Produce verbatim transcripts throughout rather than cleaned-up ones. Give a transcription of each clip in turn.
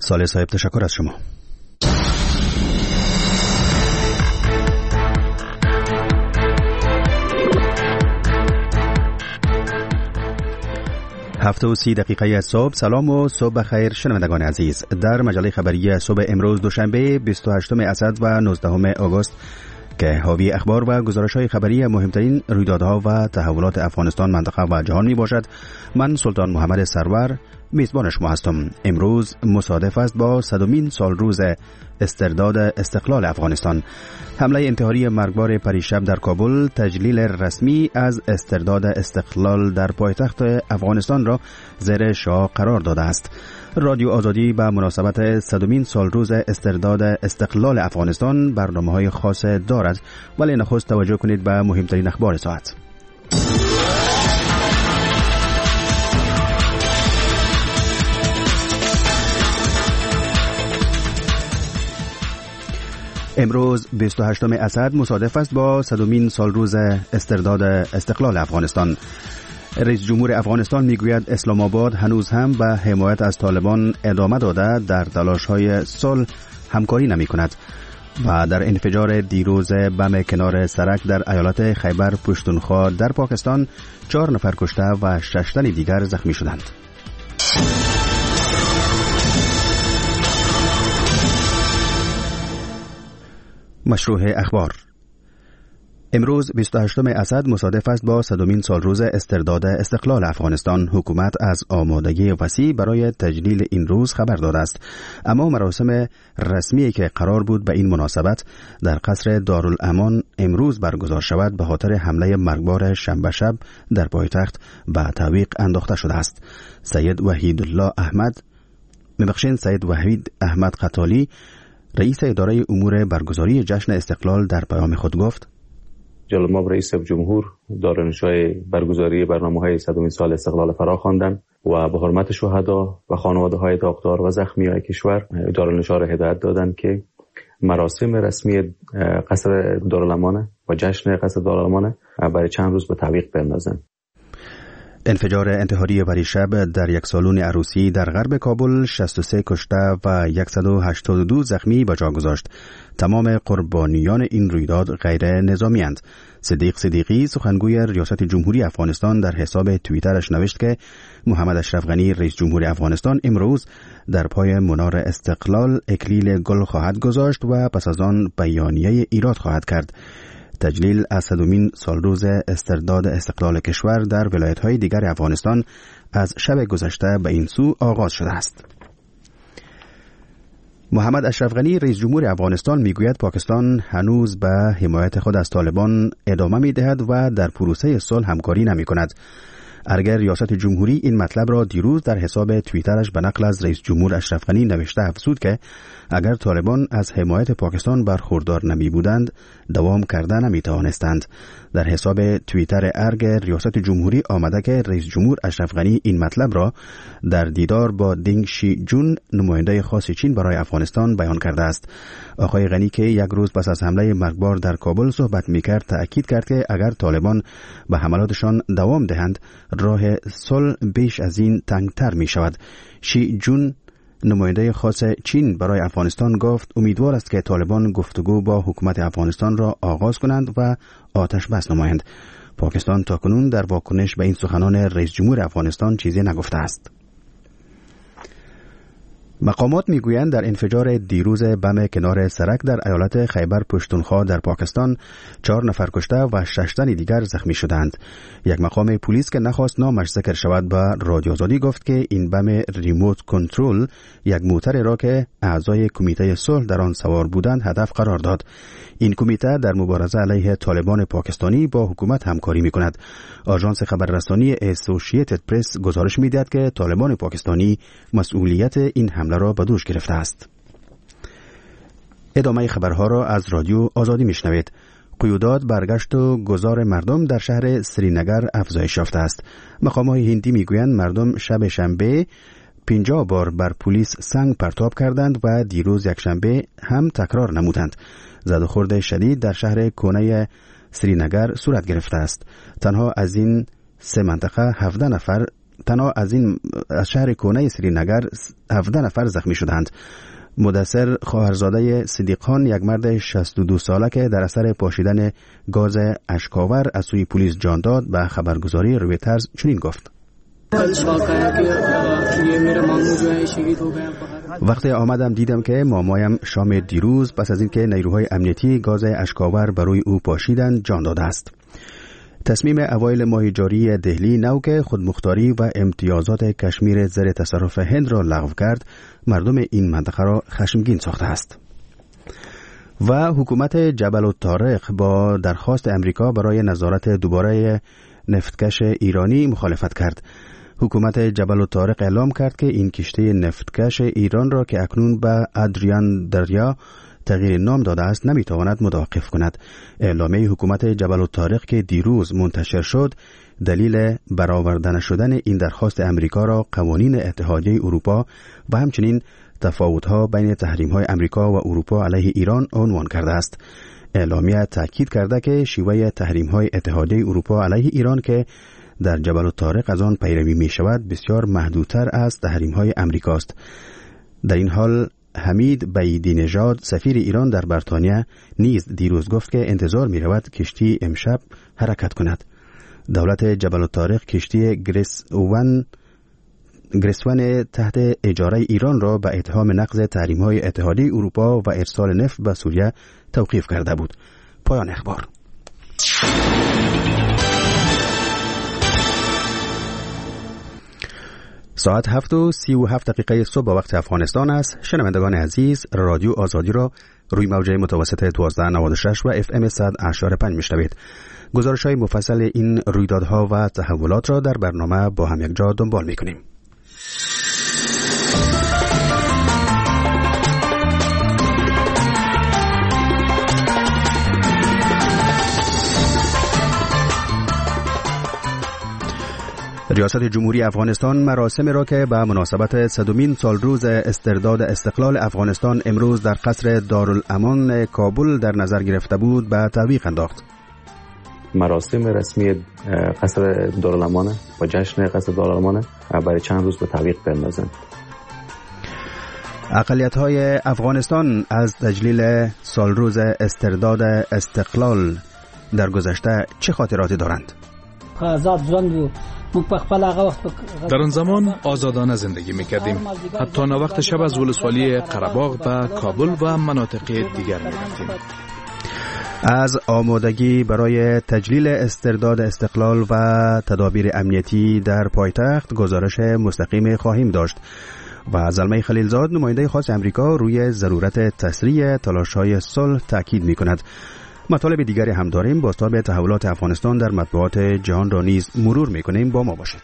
صالح صاحب تشکر از شما. هفته و سی دقیقه از صبح. سلام و صبح بخیر شنوندگان عزیز. در مجله خبری صبح امروز دوشنبه بیست و هشتم اسد و نوزدهم آگوست که حاوی اخبار و گزارش‌های خبری مهمترین رویدادها و تحولات افغانستان، منطقه و جهان می باشد. من سلطان محمد سرور میزبان شما هستم. امروز مصادف است با صدمین سال روز استرداد استقلال افغانستان. حمله انتحاری مرگبار پریشب در کابل تجلیل رسمی از استرداد استقلال در پایتخت افغانستان را زیر شاه قرار داده است. رادیو آزادی به مناسبت صدمین سال روز استرداد استقلال افغانستان برنامه‌های خاص دارد، ولی نخست توجه کنید به مهمترین اخبار ساعت. امروز بیست و هشتم اسد مصادف است با صدمین سال روز استرداد استقلال افغانستان. رئیس جمهور افغانستان میگوید اسلام آباد هنوز هم به حمایت از طالبان ادامه داده در تلاش‌های صلح همکاری نمی کند و در انفجار دیروز بم کنار سرک در ایالت خیبر پشتونخوا در پاکستان چهار نفر کشته و شش تن دیگر زخمی شدند. مشروع اخبار. امروز بیست و هشتم اسد مصادف است با صدمین سال روز استرداد استقلال افغانستان. حکومت از آمادگی وسیع برای تجلیل این روز خبر داده است، اما مراسم رسمی که قرار بود به این مناسبت در قصر دارالامان امروز برگزار شود به خاطر حمله مرگبار شنبه شب در پایتخت به تعویق انداخته شده است. سید وحید الله احمد میبخشین سید وحید احمد قطالی رئیس اداره امور برگزاری جشن استقلال در پیام خود گفت: جناب رئیس جمهور دارالانشای برگزاری برنامه‌های صدمین سال استقلال فرا خواندند و به حرمت شهدا و خانواده‌های داغدار و زخمیان کشور دارالانشا را هدایت دادند که مراسم رسمی قصر دارالامان و جشن قصر دارالامان برای چند روز به تعویق بندازند. انفجار انتحاری پریشب در یک سالن عروسی در غرب کابل شصت و سه کشته و صد و هشتاد و دو زخمی به جا گذاشت. تمام قربانیان این رویداد غیر نظامی اند. صدیق صدیقی سخنگوی ریاست جمهوری افغانستان در حساب توییترش نوشت که محمد اشرف غنی رئیس جمهور افغانستان امروز در پای منار استقلال اکلیل گل خواهد گذاشت و پس از آن بیانیه ایراد خواهد کرد. تجلیل از صدمین سال روز استرداد استقلال کشور در ولایت‌های دیگر افغانستان از شب گذشته به این سو آغاز شده است. محمد اشرف غنی رئیس جمهور افغانستان میگوید پاکستان هنوز به حمایت خود از طالبان ادامه می‌دهد و در پروسه صلح همکاری نمی‌کند. اگر ریاست جمهوری این مطلب را دیروز در حساب توییترش به نقل از رئیس جمهور اشرف غنی نوشته افزود که اگر طالبان از حمایت پاکستان برخوردار نمی بودند دوام کرده نمی توانستند. در حساب توییتر ارگ ریاست جمهوری آمده که رئیس جمهور اشرف غنی این مطلب را در دیدار با دینگ شی جون نماینده خاص چین برای افغانستان بیان کرده است. آقای غنی که یک روز پس از حمله مرگبار در کابل صحبت می‌کرد تأکید کرد که اگر طالبان به حملاتشان دوام دهند راه صلح بیش از این تنگتر می شود. شی جون نماینده خاص چین برای افغانستان گفت امیدوار است که طالبان گفتگو با حکومت افغانستان را آغاز کنند و آتش بس نمایند. پاکستان تاکنون در واکنش به این سخنان رئیس جمهور افغانستان چیزی نگفته است. مقامات میگویند در انفجار دیروز بم کنار سرک در ایالت خیبر پشتونخوا در پاکستان چهار نفر کشته و شش تن دیگر زخمی شدند. یک مقام پلیس که نخواست نامش ذکر شود به رادیو آزادی گفت که این بم ریموت کنترل یک موتر را که اعضای کمیته صلح در آن سوار بودند هدف قرار داد. این کمیته در مبارزه علیه طالبان پاکستانی با حکومت همکاری می‌کند. آژانس خبررسانی اسوسییتد پرس گزارش می‌دهد که طالبان پاکستانی مسئولیت این حمله را به دوش گرفته است. ادامه خبرها را از رادیو آزادی میشنوید. قیودات برگشت و گذار مردم در شهر سرینگر افزایش یافته است. مقامات هندی میگویند مردم شب شنبه پنجاه بار بر پلیس سنگ پرتاب کردند و دیروز یک شنبه هم تکرار نمودند. زد و خورد شدید در شهر کونه سرینگر صورت گرفته است. تنها از این سه منطقه هفده نفر تنها از این از شهر کونه سرینگر هفده نفر زخمی شدند. مدثر خواهرزاده صدیقان، یک مرد شصت و دو ساله که در اثر پاشیدن گاز اشکاور از سوی پلیس جان داد، به خبرگزاری رویترز چنین گفت: وقتی آمدم دیدم که مامایم شام دیروز پس از اینکه نیروهای امنیتی گاز اشکاور بروی او پاشیدند جان داده است. تصمیم اوایل ماه جاری دهلی نو که خودمختاری و امتیازات کشمیر زیر تصرف هند را لغو کرد، مردم این منطقه را خشمگین ساخته است. و حکومت جبل الطارق با درخواست امریکا برای نظارت دوباره نفتکش ایرانی مخالفت کرد. حکومت جبل الطارق اعلام کرد که این کشتی نفتکش ایران را که اکنون به ادریان دریا تغییر نام داده است نمیتواند متوقف کند. اعلامیه حکومت جبل الطارق که دیروز منتشر شد، دلیل برآورده نشدن این درخواست امریکا را قوانین اتحادیه اروپا و همچنین تفاوت‌ها بین تحریم‌های امریکا و اروپا علیه ایران عنوان کرده است. اعلامیه تاکید کرده که شیوه تحریم‌های اتحادیه اروپا علیه ایران که در جبل الطارق از آن پیروی می شود بسیار محدودتر از تحریم‌های امریکاست. در این حال حمید بیدی نژاد سفیر ایران در بریتانیا نیز دیروز گفت که انتظار می رود کشتی امشب حرکت کند. دولت جبل الطارق کشتی گریسون گریسون تحت اجاره ایران را به اتهام نقض تحریم‌های اتحادیه اروپا و ارسال نفت به سوریه توقیف کرده بود. پایان اخبار. ساعت هفت و سی و هفت دقیقه صبح با وقت افغانستان است. شنوندگان عزیز، رادیو آزادی را روی موجه متوسط دوازده نود و شش و اف ام صد و هشتاد و پنج میشنوید. گزارش های مفصل این رویدادها و تحولات را در برنامه با هم یک جا دنبال میکنیم. ریاست جمهوری افغانستان مراسم را که به مناسبت صدمین سال روز استرداد استقلال افغانستان امروز در قصر دارالامان کابل در نظر گرفته بود به تعویق انداخت. مراسم رسمی قصر دارالامان و جشن قصر دارالامان برای چند روز به تعویق بندازند. اقلیت‌های افغانستان از تجلیل سال روز استرداد استقلال در گذشته چه خاطراتی دارند؟ در آن زمان آزادانه زندگی میکردیم. حتی نه وقت شب از ولسوالی قره‌باغ به کابل و مناطق دیگر میرفتیم. از آمادگی برای تجلیل استرداد استقلال و تدابیر امنیتی در پایتخت گزارش مستقیم خواهیم داشت و زلمه خلیلزاد نماینده خاص امریکا روی ضرورت تسریع تلاش‌های صلح تاکید می‌کند. مطالب دیگری هم داریم. بازتاب تحولات افغانستان در مطبوعات جهان را نیز مرور می‌کنیم. با ما باشید.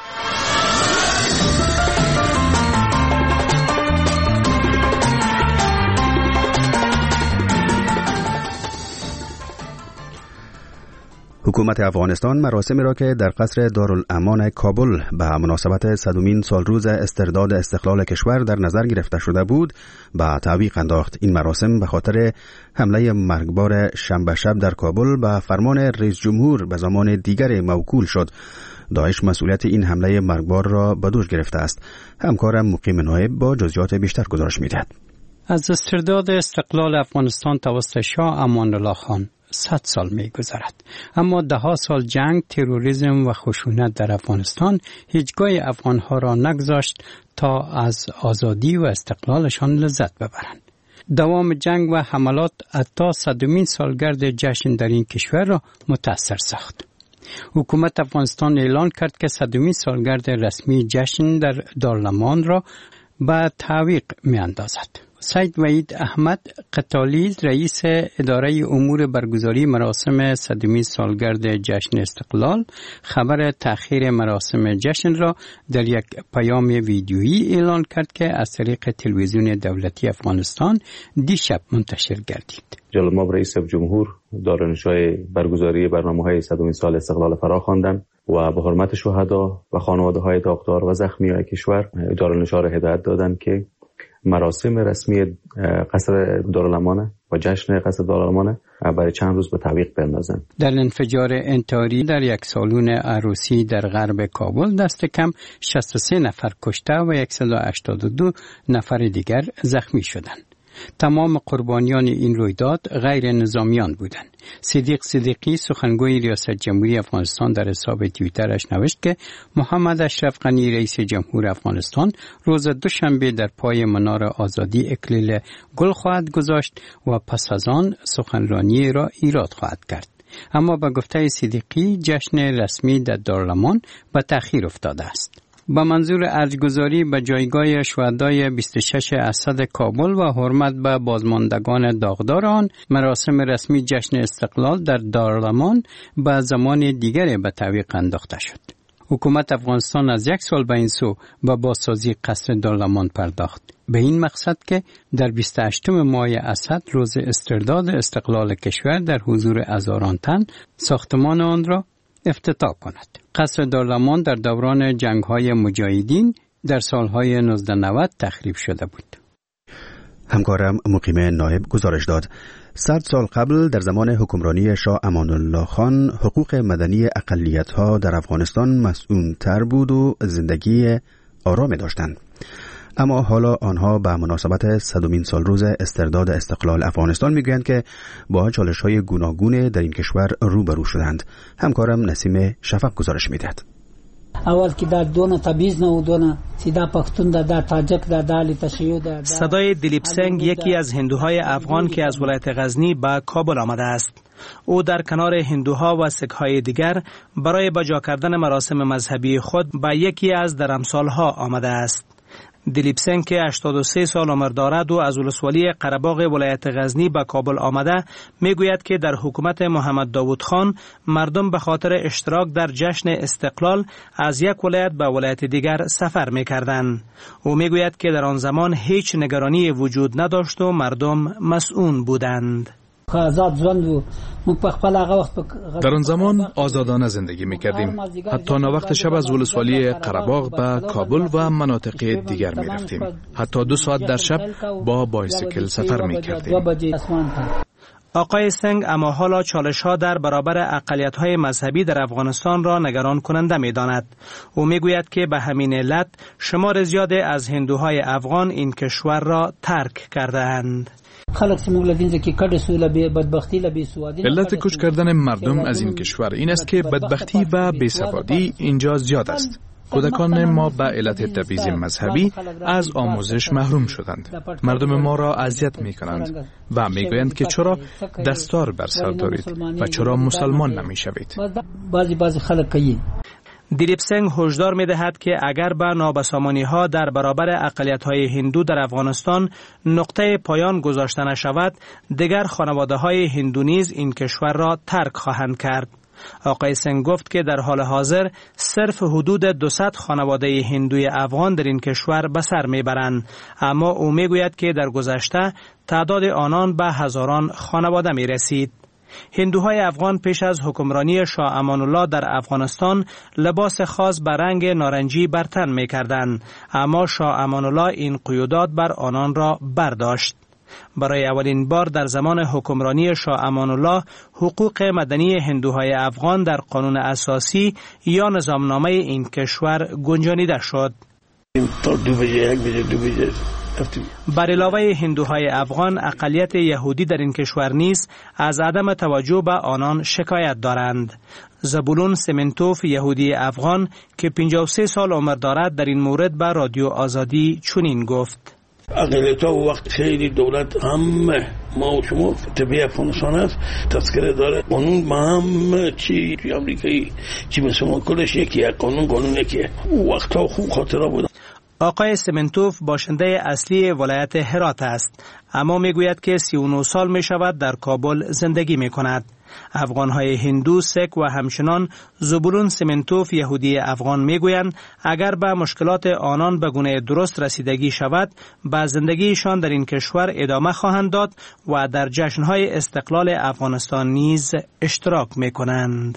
حکومت افغانستان مراسمی را که در قصر دارالامان کابل به مناسبت صدمین سال روز استرداد استقلال کشور در نظر گرفته شده بود به تعویق انداخت. این مراسم به خاطر حمله مرگبار شنبه شب در کابل به فرمان رئیس جمهور به زمان دیگر موکول شد. داعش مسئولیت این حمله مرگبار را به دوش گرفته است. همکارم مقیم نایب با جزئیات بیشتر گزارش می‌دهد. از استرداد استقلال افغانستان توسط شاه امان الله خان صد سال می گذرد. اما ده ها سال جنگ، تروریسم و خشونت در افغانستان هیچگاه افغانها را نگذاشت تا از آزادی و استقلالشان لذت ببرند. دوام جنگ و حملات حتی صدمین سالگرد جشن در این کشور را متاثر ساخت. حکومت افغانستان اعلان کرد که صدمین سالگرد رسمی جشن در دارالامان را به تعویق می اندازد. سید وحید احمد قتالی رئیس اداره امور برگزاری مراسم صدمین سالگرد جشن استقلال خبر تأخیر مراسم جشن را در یک پیام ویدیویی اعلان کرد که از طریق تلویزیون دولتی افغانستان دیشب منتشر گردید. جلال ماب رئیس جمهور دارالنشای برگزاری برنامه‌های صدمین سال استقلال فرا خواندند و به حرمت شهدا و خانواده‌های داغدار و زخمیان کشور دارالنشا را هدایت دادند که مراسم رسمی قصر دارالامان و جشن قصر دارالمان برای چند روز به تعویق بندازن. در انفجار انتحاری در یک سالن عروسی در غرب کابل دست کم شصت و سه نفر کشته و صد و هشتاد و دو نفر دیگر زخمی شدند. تمام قربانیان این رویداد غیر نظامیان بودند. صدیق صدیقی سخنگوی ریاست جمهوری افغانستان در حساب توییترش نوشت که محمد اشرف غنی رئیس جمهور افغانستان روز دوشنبه در پای منار آزادی اکلیل گل خواهد گذاشت و پس از آن سخنرانی را ایراد خواهد کرد. اما به گفته صدیقی جشن رسمی در دارالمان به تأخیر افتاده است. با منظور ارجگذاری به جایگاه شهدای بیست و شش اسد کابل و حرمت به بازماندگان داغدار آن، مراسم رسمی جشن استقلال در دارالمان به زمان دیگری به تعویق انداخته شد. حکومت افغانستان از یک سال به این سو به بازسازی قصر دارالمان پرداخت، به این مقصد که در بیست و هشتم ماه اسد روز استرداد استقلال کشور در حضور هزاران تن ساختمان آن را افتتاح کند. قصر دارالمان در دوران جنگ‌های مجاهدین در سالهای نوزده نود تخریب شده بود. همکارم مقیم نایب گزارش داد. صد سال قبل در زمان حکمرانی شاه امان الله خان حقوق مدنی اقلیت‌ها در افغانستان مسئول‌تر بود و زندگی آرامی داشتند. اما حالا آنها به مناسبت صدمین سال روز استرداد استقلال افغانستان میگویند که با چالش‌های گوناگون در این کشور روبرو شدند. همکارم نسیم شفق گزارش میدهد. اول که در دونه تبعیض نه و دونه سیدا پختون ده در تاجک ده دالی تشیع ده. صدای دلیپ سنگ یکی از هندوهای افغان که از ولایت غزنی به کابل آمده است. او در کنار هندوها و سک‌های دیگر برای بجا کردن مراسم مذهبی خود به یکی از درمسال‌ها آمده است. دلیپ سنگ که هشتاد و سه سال عمر دارد و از ولسوالی قره‌باغ ولایت غزنی به کابل آمده، میگوید که در حکومت محمد داوود خان مردم به خاطر اشتراک در جشن استقلال از یک ولایت به ولایت دیگر سفر میکردند. او میگوید که در آن زمان هیچ نگرانی وجود نداشت و مردم مسئول بودند. در آن زمان آزادانه زندگی میکردیم. حتی وقت شب از ولسوالی قره‌باغ به کابل و مناطق دیگر میرفتیم. حتی دو ساعت در شب با بایسیکل سفر میکردیم. آقای سنگ اما حالا چالش‌ها در برابر اقلیت‌های مذهبی در افغانستان را نگران کننده می‌داند. او می‌گوید که به همین علت شمار زیادی از هندوهای افغان این کشور را ترک کرده‌اند. علت کوچ کردن مردم از این کشور این است که بدبختی و بیسوادی اینجا زیاد است. کودکان ما به علت تبعیض مذهبی از آموزش محروم شدند. مردم ما را اذیت می کنند و می گویند که چرا دستار بر سر دارید و چرا مسلمان نمی شوید. دلیپ سنگ هشدار می دهد که اگر به نابسامانی ها در برابر اقلیت های هندو در افغانستان نقطه پایان گذاشته نشود، دیگر خانواده های هندو نیز این کشور را ترک خواهند کرد. آقای سنگ گفت که در حال حاضر صرف حدود دویست خانواده هندوی افغان در این کشور به سر میبرند، اما او میگوید که در گذشته تعداد آنان به هزاران خانواده می رسید. هندوهای افغان پیش از حکمرانی شاه امان الله در افغانستان لباس خاص به رنگ نارنجی بر تن می‌کردند، اما شاه امان الله این قیودات بر آنان را برداشت. برای اولین بار در زمان حکمرانی شاه امان الله حقوق مدنی هندوهای افغان در قانون اساسی یا نظامنامه این کشور گنجانیده شد. بر علاوه هندوهای افغان، اقلیت یهودی در این کشور نیز از عدم توجه به آنان شکایت دارند. زبولون سمنتوف یهودی افغان که پنجاه و سه سال عمر دارد در این مورد به رادیو آزادی چنین گفت: اقلیت‌ها وقت خیلی دولت همه ما و شما طبیعی افغانستان است تذکره داره، قانون ما هم چی توی امریکایی چی مثل ما کلش یکیه، قانون قانون یکیه. وقتها خوب خاطره بود. آقای سمنتوف باشنده اصلی ولایت هرات است، اما میگوید که سی و نه سال می شود در کابل زندگی می کند. افغانهای هندو، سک و همچنان زبولون سمنتوف یهودی افغان میگویند اگر به مشکلات آنان به گونه درست رسیدگی شود، به زندگیشان در این کشور ادامه خواهند داد و در جشنهای استقلال افغانستان نیز اشتراک می کنند.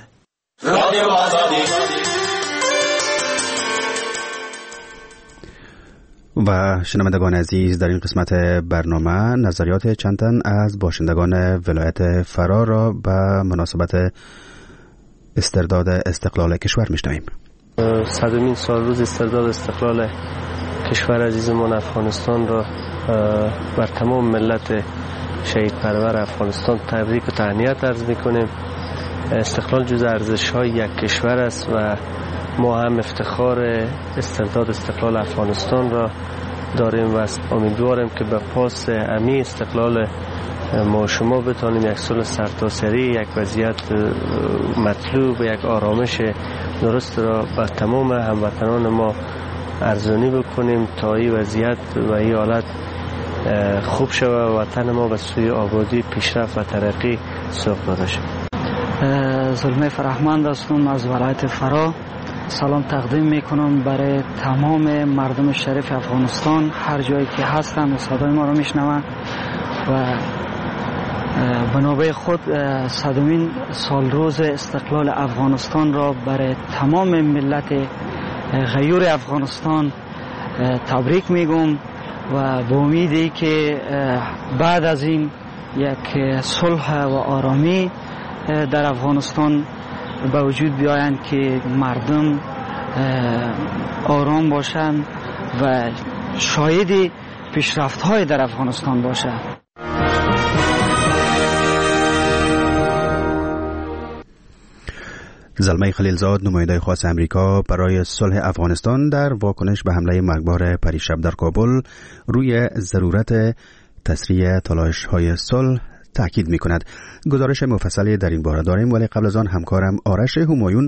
و شنوندگان عزیز، در این قسمت برنامه نظریات چند تن از باشندگان ولایت فرا را به مناسبت استرداد استقلال کشور میشنویم. صدمین سال روز استرداد استقلال کشور عزیزمان افغانستان را بر تمام ملت شهید پرور افغانستان تبریک و تهنیت عرض میکنیم. استقلال جز ارزش‌های یک کشور است و ما هم افتخار استرداد استقلال افغانستان را داریم و امیدواریم که به پاس امی استقلال ما شما بتانیم یک صلح سرتاسری، یک وضعیت مطلوب، یک آرامش درست را به تمام هموطنان ما ارزانی بکنیم تا این وضعیت و این حالت خوب شود و وطن ما به سوی آبادی، پیشرفت و ترقی سوق داده شود. زلمه فرهمند هستم از ولایت فرا. سلام تقدیم میکنم برای تمام مردم شریف افغانستان، هر جایی که هستند و صدای ما رو میشنوند و به نوبه خود صدمین سال روز استقلال افغانستان را برای تمام ملت غیور افغانستان تبریک میگم و به امیدی که بعد از این یک صلح و آرامی در افغانستان به وجود بیایند که مردم آرام باشند و شاهد پیشرفت‌های در افغانستان باشند. زلمه خلیلزاد، نماینده خاص امریکا برای صلح افغانستان، در واکنش به حمله مرگبار پریشب در کابل روی ضرورت تسریع تلاش‌های صلح تأکید می کند. گزارش مفصلی در این باره داریم، ولی قبل از آن همکارم آرش همایون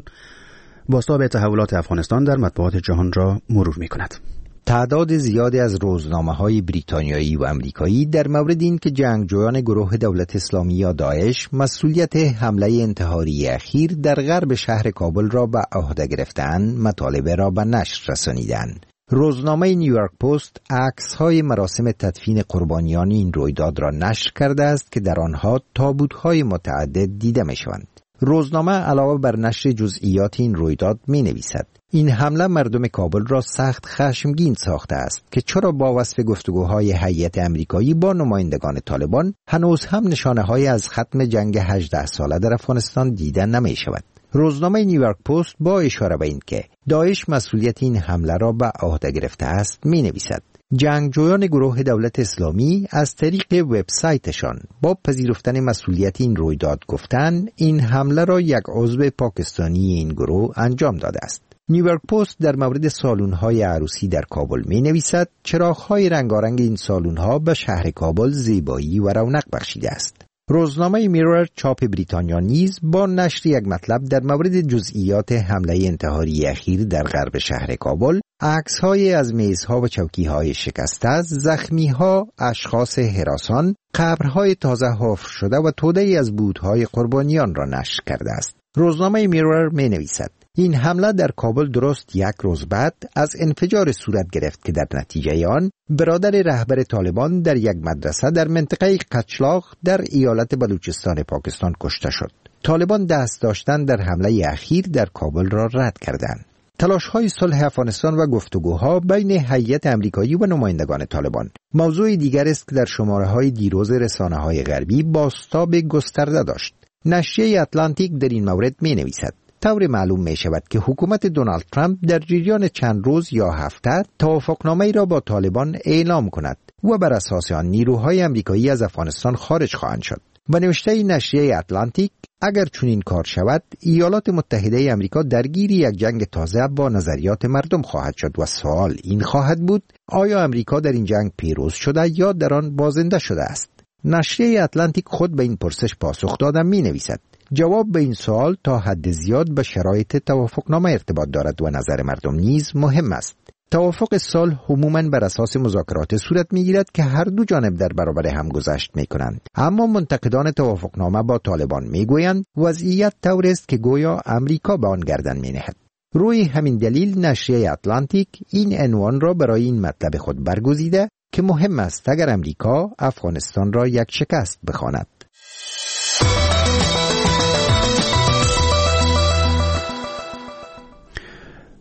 بازتاب تحولات افغانستان در مطبوعات جهان را مرور می کند. تعداد زیادی از روزنامه‌های بریتانیایی و امریکایی در مورد این که جنگجویان گروه دولت اسلامی یا داعش مسئولیت حمله انتحاری اخیر در غرب شهر کابل را به عهده گرفتند، مطالبه را به نشر رسانیدند. روزنامه نیویورک پست عکس‌های مراسم تدفین قربانیان این رویداد را نشر کرده است که در آنها تابوت‌های متعدد دیده می‌شوند. روزنامه علاوه بر نشر جزئیات این رویداد می‌نویسد: این حمله مردم کابل را سخت خشمگین ساخته است که چرا با وصف گفتگوهای هیئت امریکایی با نمایندگان طالبان هنوز هم نشانه‌های از ختم جنگ هجده ساله در افغانستان دیده نمی‌شود. روزنامه نیویورک پست با اشاره به این که داعش مسئولیت این حمله را به عهده گرفته است می‌نویسد: جنگجویان گروه دولت اسلامی از طریق وبسایتشان با پذیرفتن مسئولیت این رویداد گفتند این حمله را یک عضو پاکستانی این گروه انجام داده است. نیویورک پست در مورد سالن‌های عروسی در کابل می‌نویسد: چراغ‌های رنگارنگ این سالن‌ها به شهر کابل زیبایی و رونق بخشیده است. روزنامه میرور چاپ بریتانیا نیز با نشر یک مطلب در مورد جزئیات حمله انتحاری اخیر در غرب شهر کابل، عکس‌های از میزها و چوکی‌های شکسته، زخمی‌ها، اشخاص هراسان، قبرهای تازه حفر شده و توده‌ای از بودهای قربانیان را نشر کرده است. روزنامه میرور می‌نویسد: این حمله در کابل درست یک روز بعد از انفجار صورت گرفت که در نتیجه آن برادر رهبر طالبان در یک مدرسه در منطقه قچلاق در ایالت بلوچستان پاکستان کشته شد. طالبان دست داشتن در حمله اخیر در کابل را رد کردند. تلاش‌های صلح افغانستان و گفتگوها بین هیئت امریکایی و نمایندگان طالبان موضوع دیگر است که در شماره‌های دیروز رسانه‌های غربی بازتاب گسترده داشت. نشریه اتلانتیک در این مورد می‌نویسد: طور معلوم می شود که حکومت دونالد ترامپ در جریان چند روز یا هفته توافقنامه‌ای را با طالبان اعلام کند و بر اساس آن نیروهای امریکایی از افغانستان خارج خواهند شد. به نوشته نشریه اتلانتیک، اگر چنین کار شود، ایالات متحده امریکا درگیر یک جنگ تازه با نظریات مردم خواهد شد و سوال این خواهد بود: آیا امریکا در این جنگ پیروز شده یا در آن بازنده شده است؟ نشریه اتلانتیک خود به این پرسش پاسخ داده می‌نویسد: جواب به این سوال تا حد زیاد به شرایط توافقنامه ارتباط دارد و نظر مردم نیز مهم است. توافق صلح عموماً بر اساس مذاکرات صورت می‌گیرد که هر دو جانب در برابر هم گذشت می‌کنند، اما منتقدان توافقنامه با طالبان می‌گویند وضعیت طور است که گویا امریکا به آن گردن می‌نهد. روی همین دلیل نشریه اتلانتیک این عنوان را برای این مطلب خود برگزیده که مهم است اگر امریکا افغانستان را یک شکست بخواند.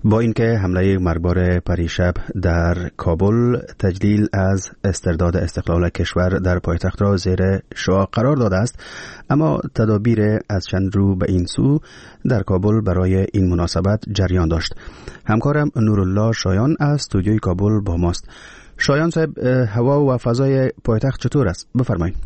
با اینکه حمله مرگبار پریشب در کابل تجلیل از استرداد استقلال کشور در پایتخت را زیر شعاع قرار داده است، اما تدابیر از چند رو به این سو در کابل برای این مناسبت جریان داشت. همکارم نورالله شایان از استودیوی کابل با ماست. شایان صاحب، هوا و فضای پایتخت چطور است؟ بفرمایید.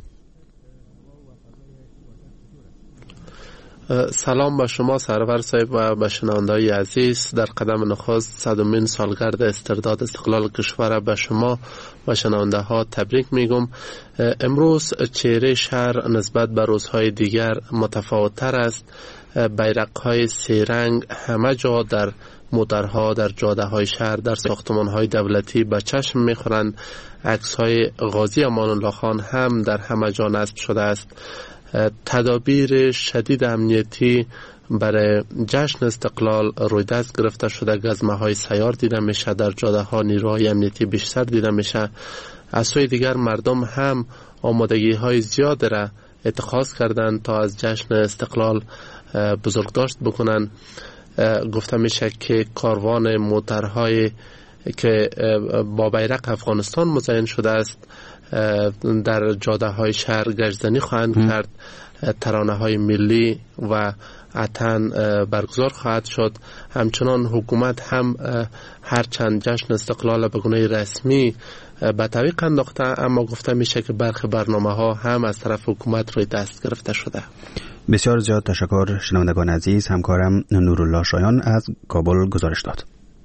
سلام به شما سرور صاحب و به شنونده‌های عزیز. در قدم نخست صدمین سالگرد استرداد استقلال کشور به شما و شنونده ها تبریک میگم. امروز چهره شهر نسبت به روزهای دیگر متفاوت‌تر است. بیرق‌های سه رنگ همه جا در موترها، در جاده‌های شهر، در ساختمان‌های دولتی به چشم می‌خورند. عکس‌های غازی امان الله خان هم در همه جا نصب شده است. تدابیر شدید امنیتی برای جشن استقلال روی دست گرفته شده. گزمه‌های سیار دیده میشه، در جاده‌ها نیروهای امنیتی بیشتر دیده میشه. از سوی دیگر مردم هم آمادگی‌های زیاد را اتخاذ کردند تا از جشن استقلال بزرگداشت بکنن. گفته میشه که کاروان موترهای که با بیرق افغانستان مزین شده است در جاده های شهر گشتزنی خواهند کرد. ترانه های ملی و عطن برگزار خواهد شد. همچنان حکومت هم هرچند جشن استقلال به گونه رسمی به تعویق انداخته، اما گفته میشه که برخی برنامه ها هم از طرف حکومت روی دست گرفته شده. بسیار زیاد تشکر شنوندگان عزیز. همکارم نورالله شایان از کابل گزارش داد.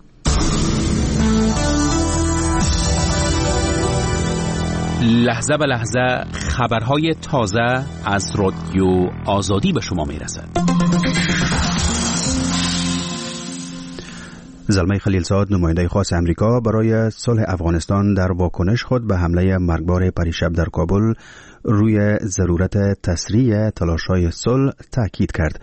لحظه به لحظه خبرهای تازه از رادیو آزادی به شما میرسد. زلمه خلیلزاد، نماینده خاص امریکا برای صلح افغانستان، در واکنش خود به حمله مرگبار پریشب در کابل روی ضرورت تسریع تلاش‌های صلح تاکید کرد.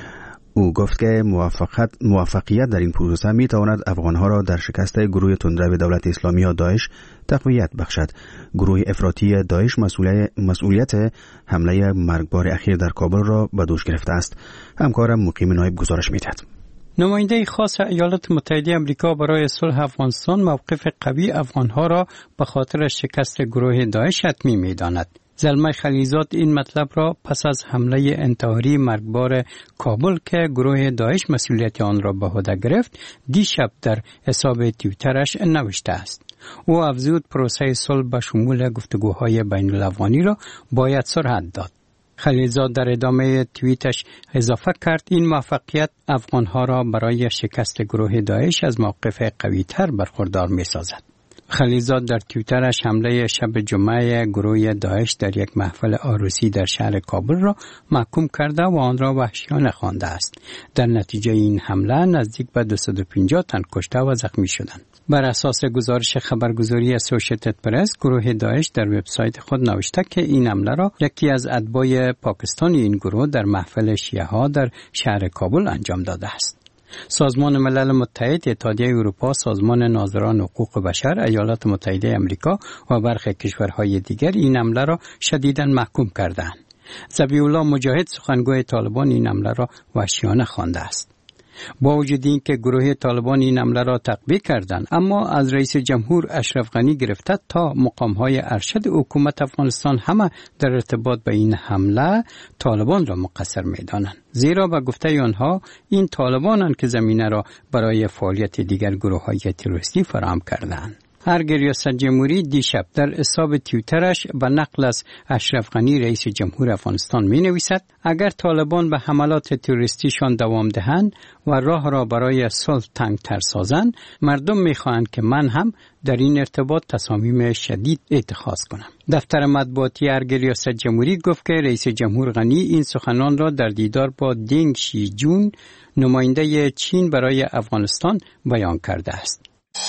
او گفت که موفقیت موفقیت در این پروسه می تواند افغانها را در شکست گروه تندرو دولت اسلامی یا داعش تقویت بخشد. گروه افراطی داعش مسئولیت حمله مرگبار اخیر در کابل را به دوش گرفته است. همکارم مقیم نایب گزارش می‌دهد. نماینده خاص ایالات متحده آمریکا برای صلح افغانستان موقف قوی افغانها را به خاطر شکست گروه داعش حتمی می‌داند. زلمه خلیلزاد این مطلب را پس از حمله انتحاری مرگبار کابل که گروه داعش مسئولیت آن را به عهده گرفت دیشب در حساب توییترش نوشته است. او افزود پروسه صلح به شمول گفتگوهای بین الافغانی را باید سرعت داد. خلیلزاد در ادامه توییتش اضافه کرد این موفقیت افغانها را برای شکست گروه داعش از موقف قوی‌تر برخوردار می‌سازد. خلیلزاد در توییترش حمله شب جمعه گروه داعش در یک محفل عروسی در شهر کابل را محکوم کرده و آن را وحشیانه خوانده است. در نتیجه این حمله نزدیک به دویست و پنجاه تن کشته و زخمی شدند. بر اساس گزارش خبرگزاری اسوسییتد پرس، گروه داعش در وبسایت خود نوشته که این حمله را یکی از اتباع پاکستانی این گروه در محفل شیعه ها در شهر کابل انجام داده است. سازمان ملل متحد، اتحادیه اروپا، سازمان ناظران حقوق بشر، ایالات متحده آمریکا و برخی کشورهای دیگر این حمله را شدیداً محکوم کردند. ذبیح الله مجاهد، سخنگوی طالبان، این حمله را وحشیانه خوانده است. با وجود اینکه گروه طالبان این حمله را تقویه کردند، اما از رئیس جمهور اشرف غنی گرفته تا مقام‌های ارشد حکومت افغانستان همه در ارتباط به این حمله طالبان را مقصر می‌دانند. زیرا به گفته آنها این طالبانند که زمینه را برای فعالیت دیگر گروه‌های تروریستی فراهم کردند. ارگ ریاست جمهوری دیشب در حساب توییترش به نقل از اشرف غنی رئیس جمهور افغانستان می نویسد اگر طالبان به حملات تروریستیشان دوام دهند و راه را برای صلح تنگ‌تر سازند، مردم می خواهند که من هم در این ارتباط تصامیم شدید اتخاذ کنم. دفتر مطبوعاتی ارگ ریاست جمهوری گفت که رئیس جمهور غنی این سخنان را در دیدار با دنگ شی جون، نماینده چین برای افغانستان، بیان کرده است.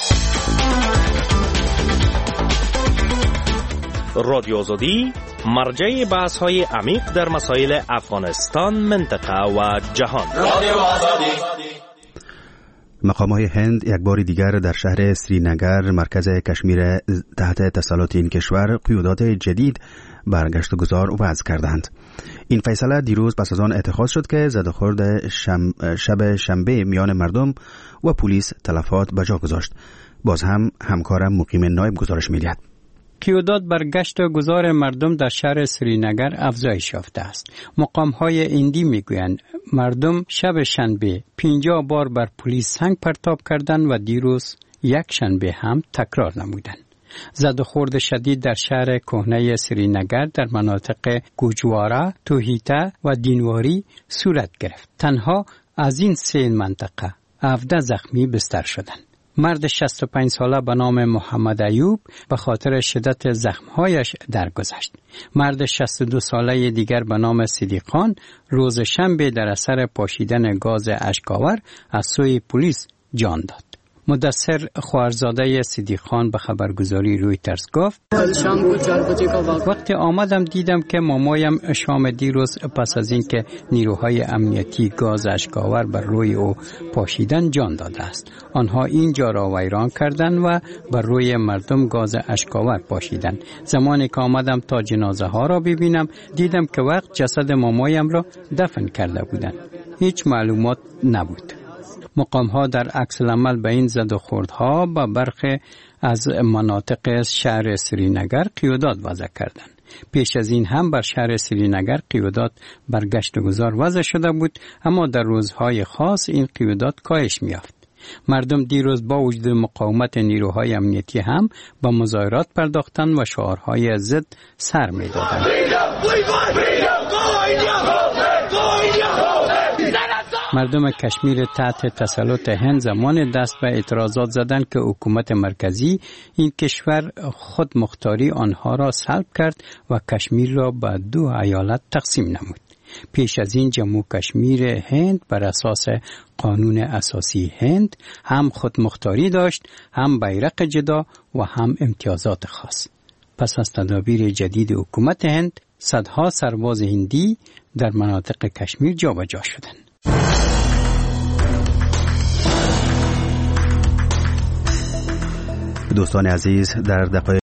رادیو آزادی مرجع بحث های عمیق در مسائل افغانستان، منطقه و جهان. رادیو آزادی. مقام‌های هند یک بار دیگر در شهر سرینگر مرکز کشمیر تحت تسلط این کشور قیودات جدید بر گشت و گذار وضع کردند. این فیصله دیروز پس از آن اتخاذ شد که زدوخورد شم شب شنبه میان مردم و پلیس تلفات به جا گذاشت. باز هم همکارم مقیم نایب گزارش می‌دهد. قیودات بر گشت و گذار مردم در شهر سرینگر افزایش یافته است. مقام‌های ایندی میگویند مردم شب شنبه پنجاه بار بر پلیس سنگ پرتاب کردند و دیروز یک شنبه هم تکرار نمودند. زد و خورد شدید در شهر کهنه سرینگر در مناطق گوجوارا، توهیتا و دینواری صورت گرفت. تنها از این سه منطقه هفده زخمی بستر شدند. مرد شصت و پنج ساله به نام محمد ایوب به خاطر شدت زخمهایش درگذشت. مرد شصت و دو ساله دیگر به نام صدیقان روز شنبه در اثر پاشیدن گاز اشک‌آور از سوی پلیس جان داد. مدثر خواهرزاده صدیقان به خبرگزاری رویترز گفت وقتی آمدم دیدم که مامایم شام دیروز پس از اینکه نیروهای امنیتی گاز اشک‌آور بر روی او پاشیدن جان داده است. آنها اینجا را ویران کردند و بر روی مردم گاز اشک‌آور پاشیدند. زمانی که آمدم تا جنازه ها را ببینم دیدم که وقت جسد مامایم را دفن کرده بودند. هیچ معلومات نبود. مقام ها در عکس العمل به این زد و خوردها به برخی از مناطق شهر سرینگر قیودات وضع کردند. پیش از این هم بر شهر سرینگر قیودات بر گشت و گذار وضع شده بود، اما در روزهای خاص این قیودات کاهش می‌یافت. مردم دیروز با وجود مقاومت نیروهای امنیتی هم به مظاهرات پرداختند و شعارهای ضد سر می‌دادند. مردم کشمیر تحت تسلط هند زمان دست به اعتراضات زدند که حکومت مرکزی این کشور خود مختاری آنها را سلب کرد و کشمیر را به دو ایالت تقسیم نمود. پیش از این جموں کشمیر هند بر اساس قانون اساسی هند هم خود مختاری داشت، هم بیرق جدا و هم امتیازات خاص. پس از تدابیر جدید حکومت هند صدها سرباز هندی در مناطق کشمیر جابجا شدند. دوستان عزیز، در دقایق